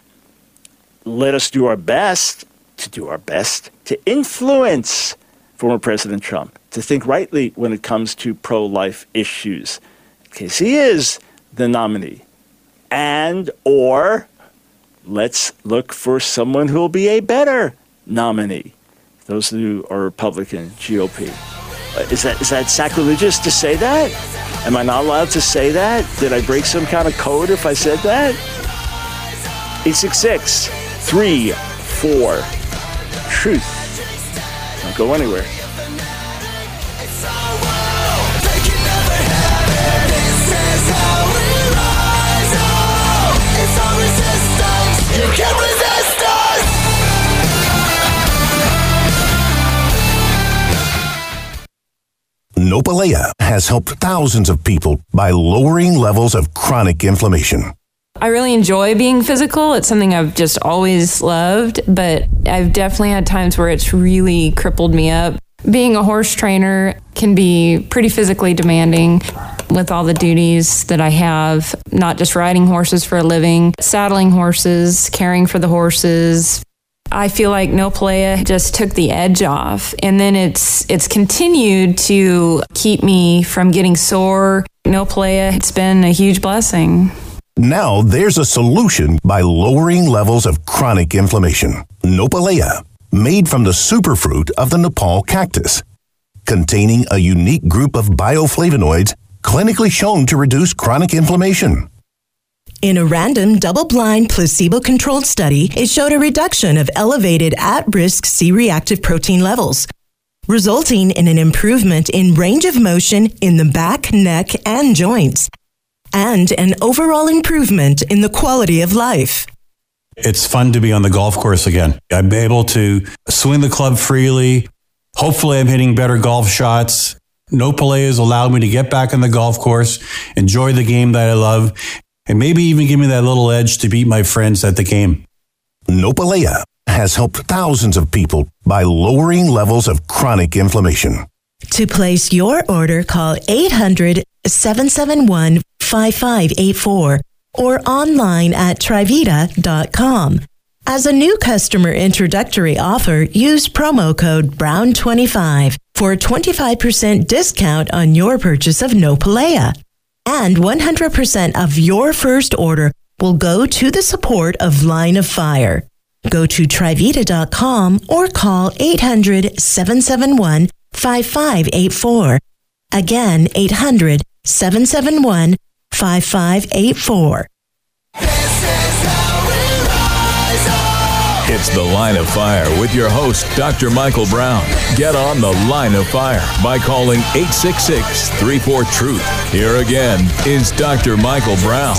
let us do our best to do our best to influence former President Trump to think rightly when it comes to pro-life issues, in case he is the nominee. And or let's look for someone who will be a better nominee. Those who are Republican, G O P. Is that is that sacrilegious to say that? Am I not allowed to say that? Did I break some kind of code if I said that? eight six six, three four, truth. Don't go anywhere. You can't resist us! Nopalea has helped thousands of people by lowering levels of chronic inflammation. I really enjoy being physical. It's something I've just always loved, but I've definitely had times where it's really crippled me up. Being a horse trainer can be pretty physically demanding with all the duties that I have, not just riding horses for a living, saddling horses, caring for the horses. I feel like Nopalea just took the edge off, and then it's it's continued to keep me from getting sore. Nopalea, it's been a huge blessing. Now there's a solution by lowering levels of chronic inflammation. Nopalea, made from the superfruit of the Nepal cactus, containing a unique group of bioflavonoids clinically shown to reduce chronic inflammation. In a random, double-blind, placebo-controlled study, it showed a reduction of elevated at-risk C-reactive protein levels, resulting in an improvement in range of motion in the back, neck, and joints, and an overall improvement in the quality of life. It's fun to be on the golf course again. I'm able to swing the club freely. Hopefully, I'm hitting better golf shots. Nopalea has allowed me to get back on the golf course, enjoy the game that I love, and maybe even give me that little edge to beat my friends at the game. Nopalea has helped thousands of people by lowering levels of chronic inflammation. To place your order, call eight hundred, seven seven one, five five eight four or online at Trivita dot com. As a new customer introductory offer, use promo code Brown twenty-five for a twenty-five percent discount on your purchase of Nopalea. And one hundred percent of your first order will go to the support of Line of Fire. Go to Trivita dot com or call eight hundred, seven seven one, five five eight four. Again, eight hundred, seven seven one, five five eight four. This is how we rise up. It's The Line of Fire with your host, Doctor Michael Brown. Get on The Line of Fire by calling eight six six, three four, truth. Here again is Doctor Michael Brown.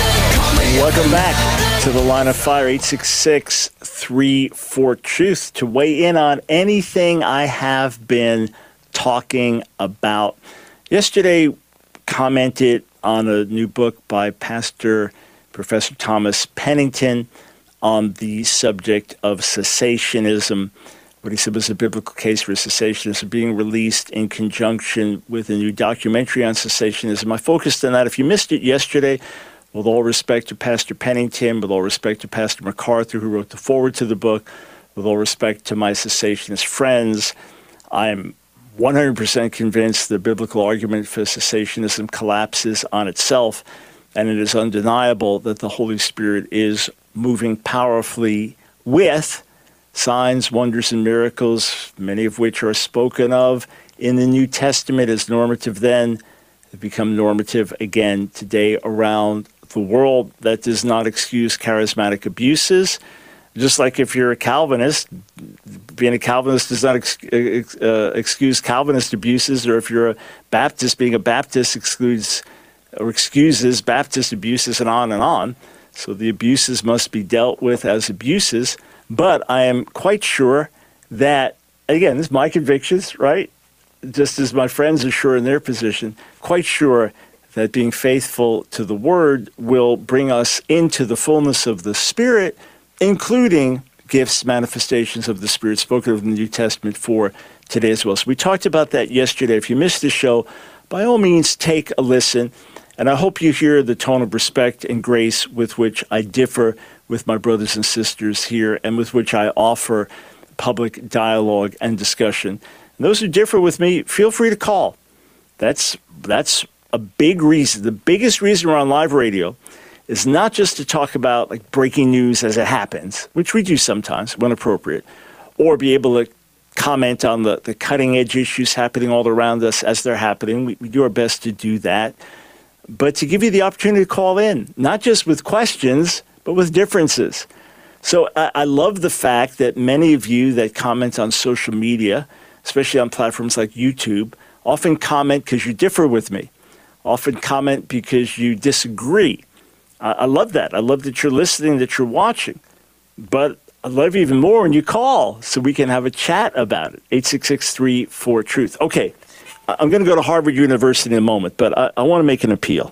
Welcome back to The Line of Fire, eight six six, three four, truth, to weigh in on anything I have been talking about. Yesterday, commented on a new book by Pastor Professor Thomas Pennington on the subject of cessationism. What he said was a biblical case for cessationism being released in conjunction with a new documentary on cessationism. I focused on that. If you missed it yesterday, with all respect to Pastor Pennington, with all respect to Pastor MacArthur, who wrote the foreword to the book, with all respect to my cessationist friends, I'm one hundred percent convinced the biblical argument for cessationism collapses on itself, and it is undeniable that the Holy Spirit is moving powerfully with signs, wonders, and miracles, many of which are spoken of in the New Testament as normative then, have become normative again today around the world. That does not excuse charismatic abuses. Just like if you're a Calvinist, being a Calvinist does not ex- uh, excuse Calvinist abuses, or if you're a Baptist, being a Baptist excludes or excuses Baptist abuses, and on and on. So the abuses must be dealt with as abuses. But I am quite sure that, again, this is my convictions, right? Just as my friends are sure in their position, quite sure that being faithful to the Word will bring us into the fullness of the Spirit, including gifts, manifestations of the Spirit spoken of in the New Testament for today as well. So we talked about that yesterday. If you missed the show, by all means, take a listen. And I hope you hear the tone of respect and grace with which I differ with my brothers and sisters here, and with which I offer public dialogue and discussion. And those who differ with me, feel free to call. That's that's a big reason. The biggest reason we're on live radio is not just to talk about like breaking news as it happens, which we do sometimes when appropriate, or be able to comment on the, the cutting-edge issues happening all around us as they're happening. We, we do our best to do that. But to give you the opportunity to call in, not just with questions, but with differences. So I, I love the fact that many of you that comment on social media, especially on platforms like YouTube, often comment because you differ with me, often comment because you disagree. I, I love that. I love that you're listening, that you're watching. But I love you even more when you call so we can have a chat about it. eight six six, three four, truth. Okay, I'm going to go to Harvard University in a moment, but I, I want to make an appeal.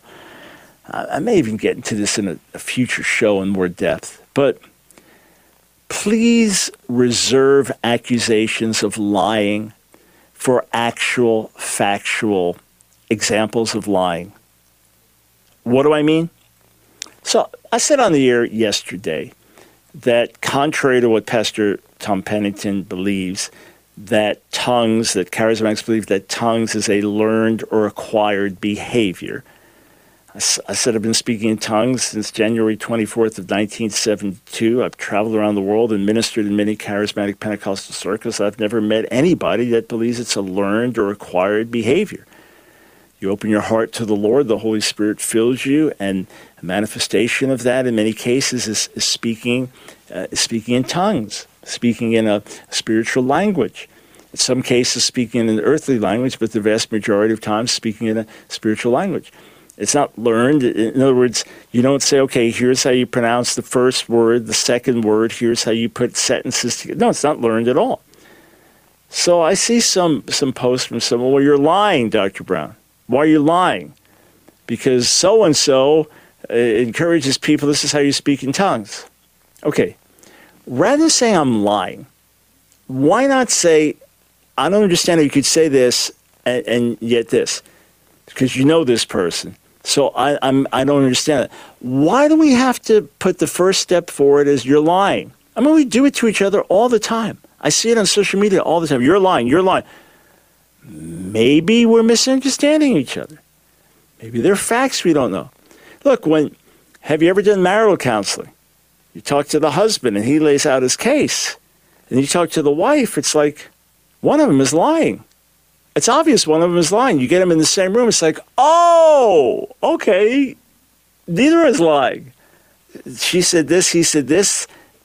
I, I may even get into this in a, a future show in more depth, but please reserve accusations of lying for actual, factual examples of lying. What do I mean? So I said on the air yesterday that contrary to what Pastor Tom Pennington believes, that tongues, that charismatics believe that tongues is a learned or acquired behavior. I, I said I've been speaking in tongues since January twenty-fourth of nineteen seventy-two. I've traveled around the world and ministered in many charismatic Pentecostal circles. I've never met anybody that believes it's a learned or acquired behavior. You open your heart to the Lord, the Holy Spirit fills you, and a manifestation of that in many cases is, is speaking, uh, speaking in tongues, speaking in a spiritual language. In some cases, speaking in an earthly language, but the vast majority of times speaking in a spiritual language. It's not learned. In other words, you don't say, okay, here's how you pronounce the first word, the second word, here's how you put sentences together. No, it's not learned at all. So I see some, some posts from someone, well, you're lying, Doctor Brown. Why are you lying? Because so-and-so uh, encourages people, this is how you speak in tongues. Okay, rather than saying I'm lying, why not say, I don't understand how you could say this and, and yet this, because you know this person. So I, I'm, I don't understand it. Why do we have to put the first step forward as you're lying? I mean, we do it to each other all the time. I see it on social media all the time. You're lying, you're lying. Maybe we're misunderstanding each other. Maybe there are facts we don't know. Look, when have you ever done marital counseling? You talk to the husband and he lays out his case. And you talk to the wife, it's like one of them is lying. It's obvious one of them is lying. You get them in the same room, it's like, oh, okay, neither is lying. She said this, he said this.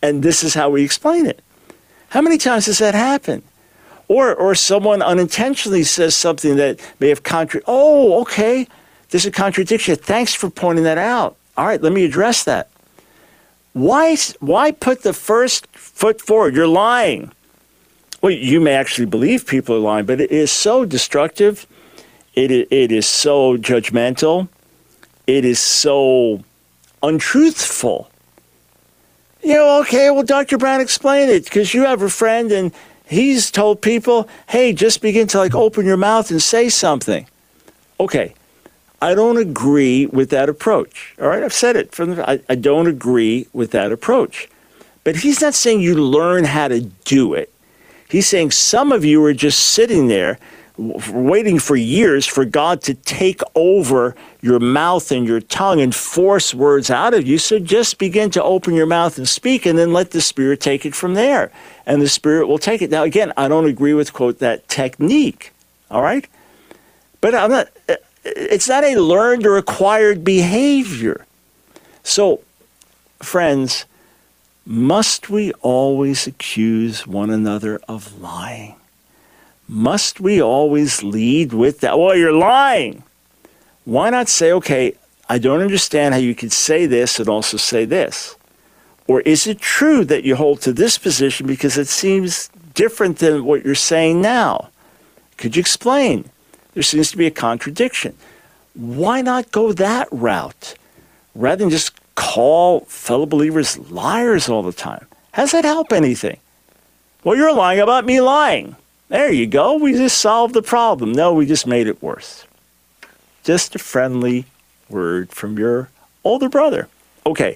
and this is how we explain it. How many times does that happen? Or or someone unintentionally says something that may have contra- oh, okay, there's a contradiction. Thanks for pointing that out. All right, let me address that. Why, why put the first foot forward? You're lying. Well, you may actually believe people are lying, but it is so destructive. It, it is so judgmental. It is so untruthful. You know, okay, well, Doctor Brown, explain it, because you have a friend and he's told people, hey, just begin to like open your mouth and say something. Okay, I don't agree with that approach. All right, I've said it. From the, I, I don't agree with that approach. But he's not saying you learn how to do it. He's saying some of you are just sitting there waiting for years for God to take over your mouth and your tongue and force words out of you. So just begin to open your mouth and speak, and then let the Spirit take it from there. And the Spirit will take it. Now, again, I don't agree with, quote, that technique. All right? But I'm not, it's not a learned or acquired behavior. So, friends, must we always accuse one another of lying? Must we always lead with that? Well, you're lying. Why not say, okay, I don't understand how you could say this and also say this? Or is it true that you hold to this position because it seems different than what you're saying now? Could you explain? There seems to be a contradiction. Why not go that route rather than just call fellow believers liars all the time? How does that help anything? Well, you're lying about me lying. There you go. We just solved the problem. No, we just made it worse. Just a friendly word from your older brother. Okay.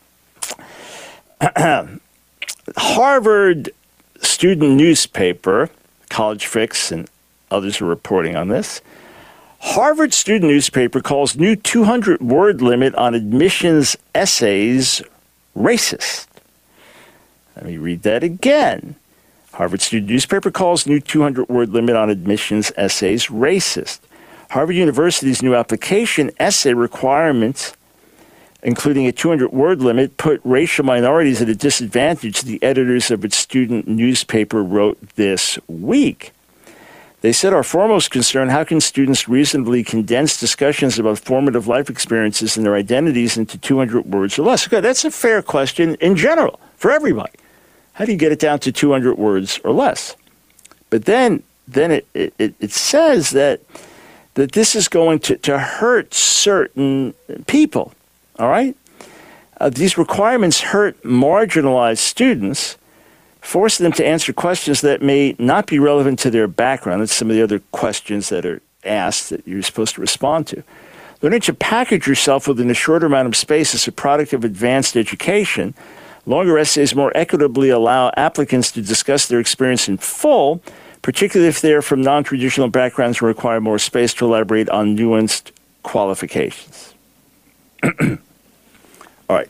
Harvard student newspaper, College Fix and others are reporting on this. Harvard student newspaper calls new two hundred word limit on admissions essays racist. Let me read that again. Harvard student newspaper calls new two hundred word limit on admissions essays racist. Harvard University's new application essay requirements, including a two hundred word limit, put racial minorities at a disadvantage, the editors of its student newspaper wrote this week. They said, our foremost concern, how can students reasonably condense discussions about formative life experiences and their identities into two hundred words or less? Okay, that's a fair question in general for everybody. How do you get it down to two hundred words or less? But then then it, it, it says that that this is going to, to hurt certain people, all right? Uh, these requirements hurt marginalized students, forcing them to answer questions that may not be relevant to their background. That's some of the other questions that are asked that you're supposed to respond to. Learning to package yourself within a shorter amount of space is a product of advanced education. Longer essays more equitably allow applicants to discuss their experience in full, particularly if they are from non-traditional backgrounds and require more space to elaborate on nuanced qualifications. All right.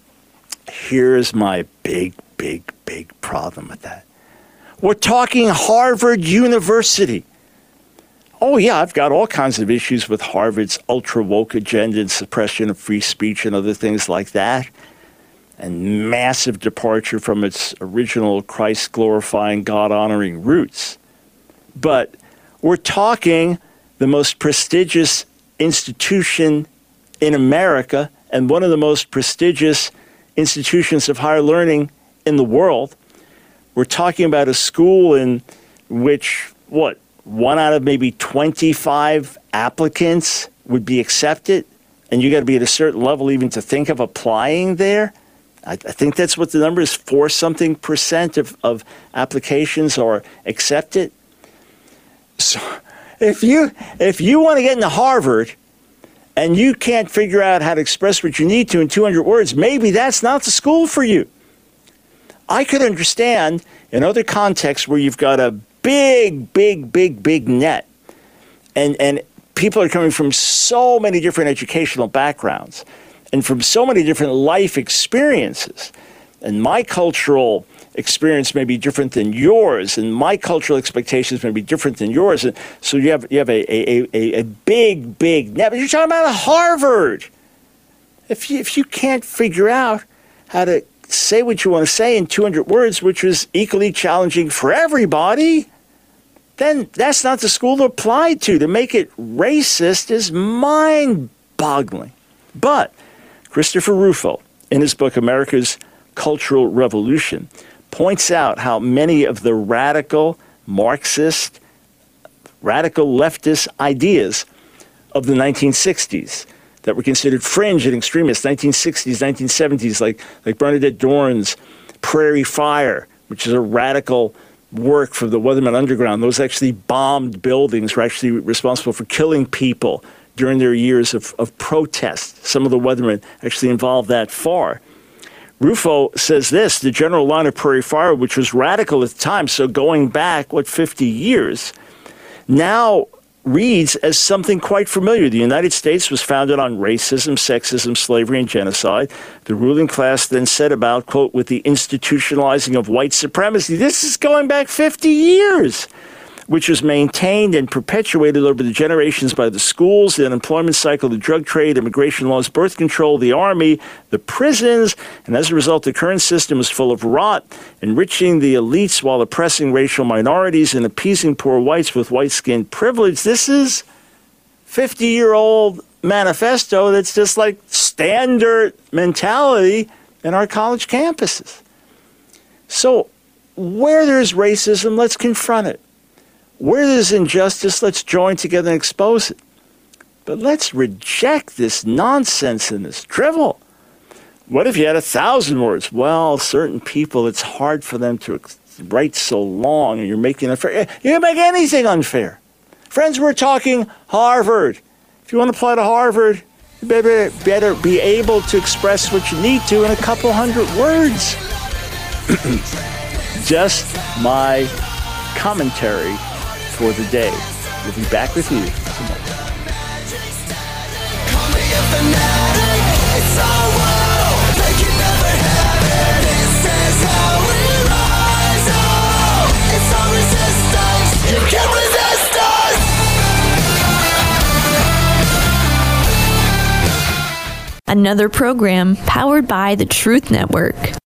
Here's my big, big, big problem with that. We're talking Harvard University. Oh, yeah, I've got all kinds of issues with Harvard's ultra-woke agenda and suppression of free speech and other things like that, and massive departure from its original Christ-glorifying, God-honoring roots. But we're talking the most prestigious institution in America and one of the most prestigious institutions of higher learning in the world. We're talking about a school in which, what, one out of maybe twenty-five applicants would be accepted, and you got to be at a certain level even to think of applying there. I, I think that's what the number is, four something percent of, of applications are accepted. So if you if you want to get into Harvard and you can't figure out how to express what you need to in two hundred words, maybe that's not the school for you. I could understand in other contexts where you've got a big, big, big, big net, and and people are coming from so many different educational backgrounds and from so many different life experiences. And my cultural experience may be different than yours, and my cultural expectations may be different than yours. And so you have you have a a, a, a big, big net. But you're talking about Harvard. If you, if you can't figure out how to say what you want to say in two hundred words, which was equally challenging for everybody, then that's not the school to apply to. To make it racist is mind-boggling. But Christopher Rufo, in his book America's Cultural Revolution, points out how many of the radical Marxist, radical leftist ideas of the nineteen sixties that were considered fringe and extremist, nineteen sixties, nineteen seventies, like, like Bernadette Dorn's Prairie Fire, which is a radical work for the Weatherman Underground. Those actually bombed buildings, were actually responsible for killing people during their years of, of protest. Some of the Weathermen actually involved that far. Rufo says this, the general line of Prairie Fire, which was radical at the time, so going back, what, fifty years, now reads as something quite familiar. The United States was founded on racism, sexism, slavery, and genocide. The ruling class then set about, quote, with the institutionalizing of white supremacy. This is going back fifty years, which was maintained and perpetuated over the generations by the schools, the unemployment cycle, the drug trade, immigration laws, birth control, the army, the prisons, and as a result, the current system is full of rot, enriching the elites while oppressing racial minorities and appeasing poor whites with white-skin privilege. This is fifty-year-old manifesto that's just like standard mentality in our college campuses. So where there's racism, let's confront it. Where there's injustice, let's join together and expose it. But let's reject this nonsense and this drivel. What if you had a thousand words? Well, certain people, it's hard for them to write so long, and you're making it unfair. You can make anything unfair. Friends, we're talking Harvard. If you want to apply to Harvard, you better, better be able to express what you need to in a couple hundred words. Just my commentary for the day. We'll be back with you tomorrow. Another program powered by the Truth Network.